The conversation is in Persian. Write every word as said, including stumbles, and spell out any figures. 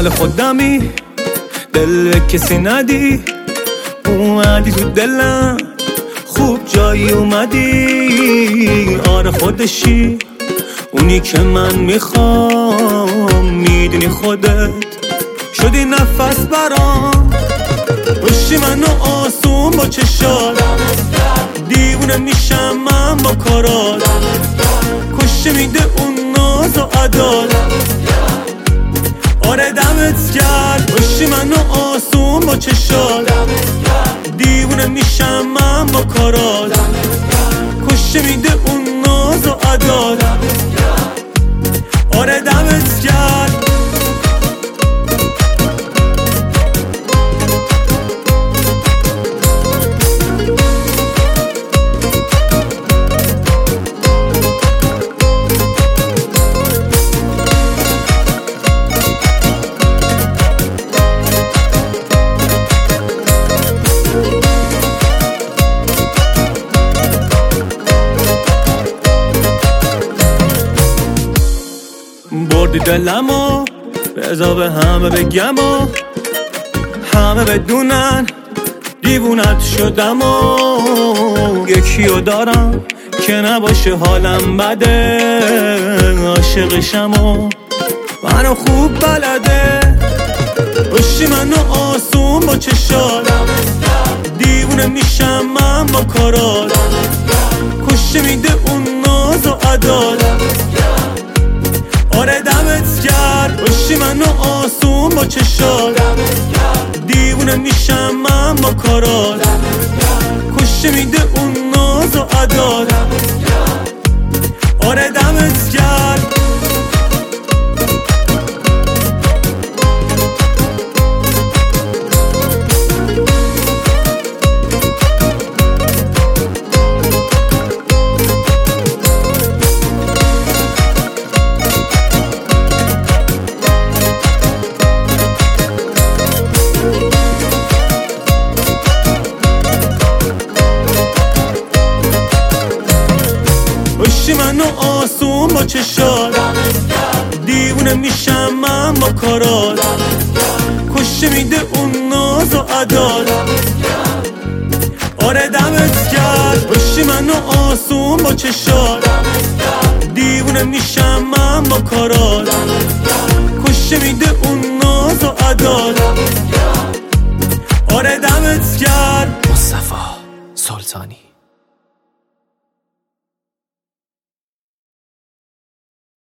مال خودمی، دل به کسی ندی، اومدی تو دلم خوب جایی اومدی. آره خودشی اونی که من میخوام، میدونی خودت شدی نفس برام. باشی منو آسون با چشات، دیوونه میشم من با کارات، کشه میده اون ناز و عدات. آره دمت کرد. باشی منو آسون با چشات، دیوونه میشم من با کارات، کشه میده اون ناز و عدات. آره دمت کرد. بردی دلمو، بذار به همه بگم و همه بدونن دیوونت شدم و یکیو دارم که نباشه حالم بده، عاشقشم و منو خوب بلده. باشی منو آسون با چشات، دیوونه میشم من با کارات، کشه میده اون ناز و عدات. آره دمت کرد. باشی منو آسون با چشات، دیوونه میشم من با کارات، کشه میده اون ناز و عدات. آره دمت کرد. باشی منو آسون با چشات، دیوونه میشم من با کارات، کشه میده اون ناز و عدات. آره دمت کرد. باشی منو آسون با چشات، دیوونه میشم من با کارات، کشه میده اون ناز و عدات. آره دمت کرد. مصطفی سلطانی.